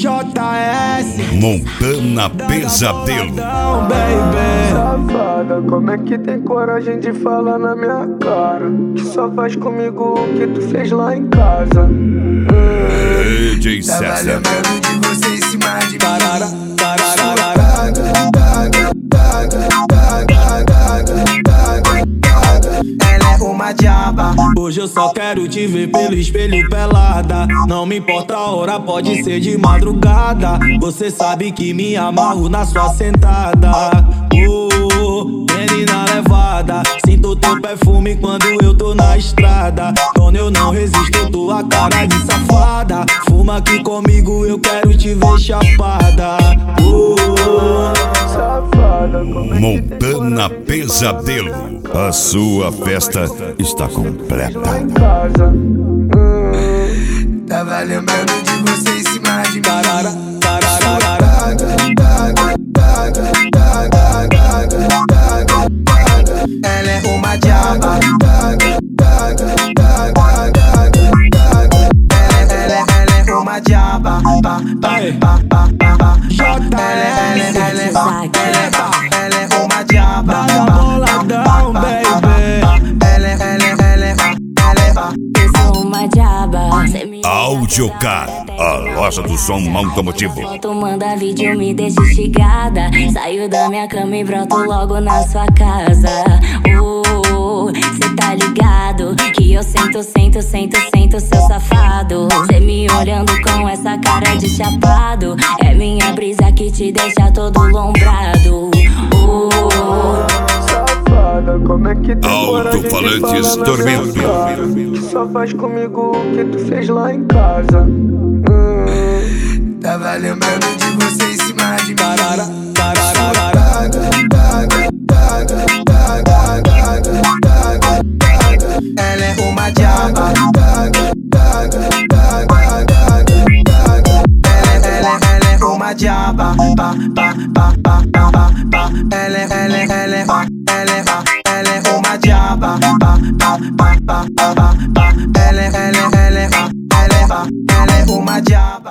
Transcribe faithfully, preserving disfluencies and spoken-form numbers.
S Montana Pesadelo. Safada, como é que tem coragem de falar na minha cara? Que só faz comigo o que tu fez lá em casa. hum. D J Tava César. lembrando de você em cima de Tarara, tararara. Ela é uma diaba. Hoje eu só quero te ver pelo espelho pelada. Não me importa a hora, pode ser de madrugada. Você sabe que me amarro na sua sentada. Oh, menina levada, sinto teu perfume quando eu tô na estrada. Quando eu não resisto, tua cara de safada. Fuma aqui comigo, eu quero te ver chapada. Oh, Safada, como é que tem Montana coragem de Pesadelo. A sua festa está completa. lá em casa. hum. Tava lembrando de você em cima de tarara, tararara. Ela é uma diaba. Ela, ela, ela é uma diaba. Pa, pa, pa, pa, pa, pa. Ela, ela, ela, ela, ela, ela é uma diaba. Tá boladão, baby. Ela, ela, ela, ela, ela. Eu sou uma diaba. Cê me Audiocar, a loja do som automotivo. foto, manda vídeo, me deixa instigada. Saio da minha cama e broto logo na sua casa. Oh, cê tá ligado que eu sento, sento, sento, sento, seu safado. Cê me olhando com essa cara de chapado. É minha brisa que te deixa todo lombrado. Oh, Safada, como é que tem coragem de Alto-falantes falar na Tormento. minha cara? Que só faz comigo o que tu fez lá em casa. hum. Tava lembrando de você em cima de Tarara, tararara. Ela é uma diaba. Ela, ela, ela é uma diaba. Pa, pa, pa, pa, pa, pa, pa. Ela, ela, ela, ela é